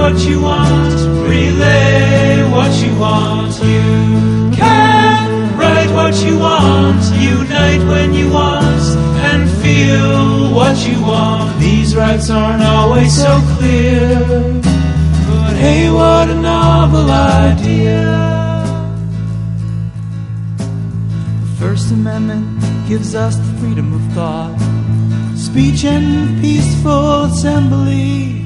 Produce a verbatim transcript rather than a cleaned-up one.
what you want, relay what you want. You can write what you want, unite when you want, and feel what you want. These rights aren't always so clear, but hey, what a novel idea. The First Amendment gives us the freedom of thought, speech and peaceful assembly.